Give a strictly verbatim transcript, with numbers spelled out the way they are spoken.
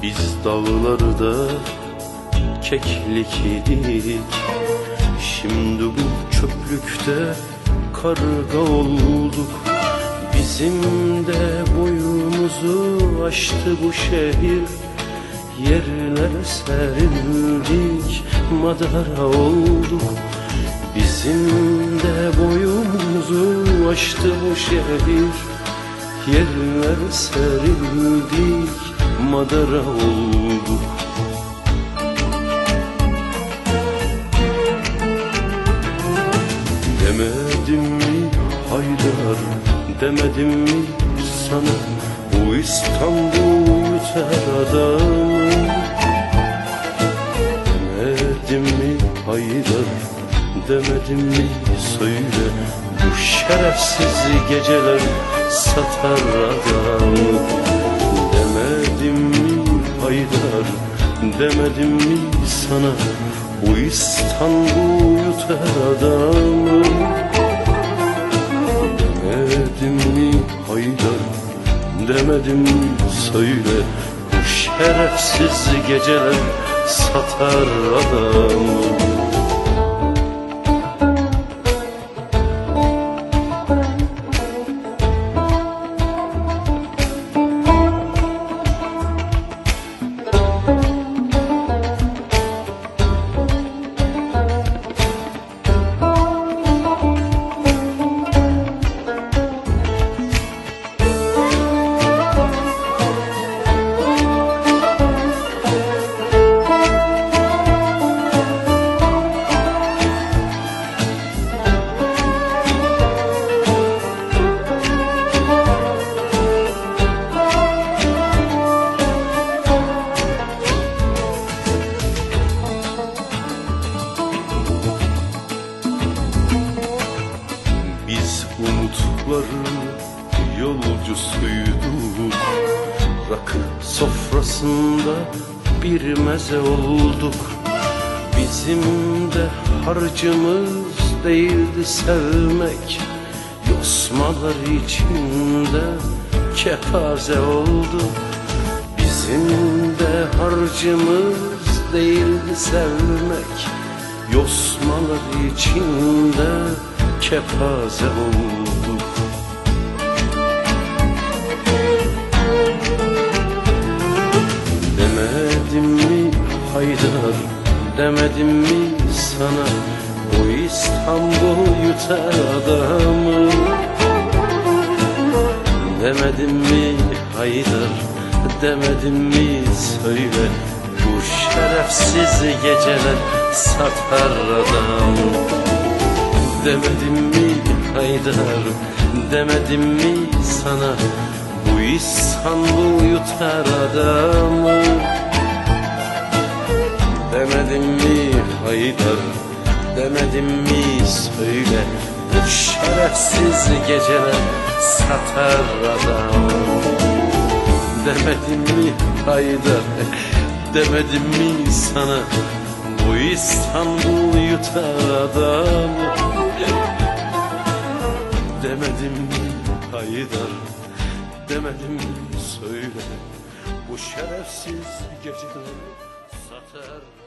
Biz dağlarda keklik idik, şimdi bu çöplükte karga olduk. Bizim de boyumuzu aştı bu şehir, yerlere serildik, madara olduk. Bizim de boyumuzu aştı bu şehir, yerlere serildik, madara olduk. Demedim mi Haydar, demedim mi sana, bu İstanbul yutar adamı? Demedim mi Haydar, demedim mi söyle, bu şerefsiz geceler satar adamı? Demedim mi Haydar, demedim mi sana, bu İstanbul yutar adamı? Demedim mi Haydar, demedim mi söyle, bu şerefsiz geceler satar adamı? Umutların yolcusuyduk, rakı sofrasında bir meze olduk. Bizim de harcımız değildi sevmek, yosmalar içinde kepaze olduk. Bizim de harcımız değildi sevmek, yosmalar içinde kepaze olduk. Demedim mi Haydar, demedim mi sana, bu İstanbul yutar adamı? Demedim mi Haydar, demedim mi söyle, bu şerefsiz geceler satar adamı? Demedim mi Haydar, demedim mi sana, bu İstanbul yutar adamı? Demedim mi Haydar, demedim mi söyle, bu şerefsiz geceler satar adamı? Demedim mi Haydar, demedim mi sana, bu İstanbul yutar adamı? Demedim mi Haydar, demedim mi söyle, bu şerefsiz geceler satar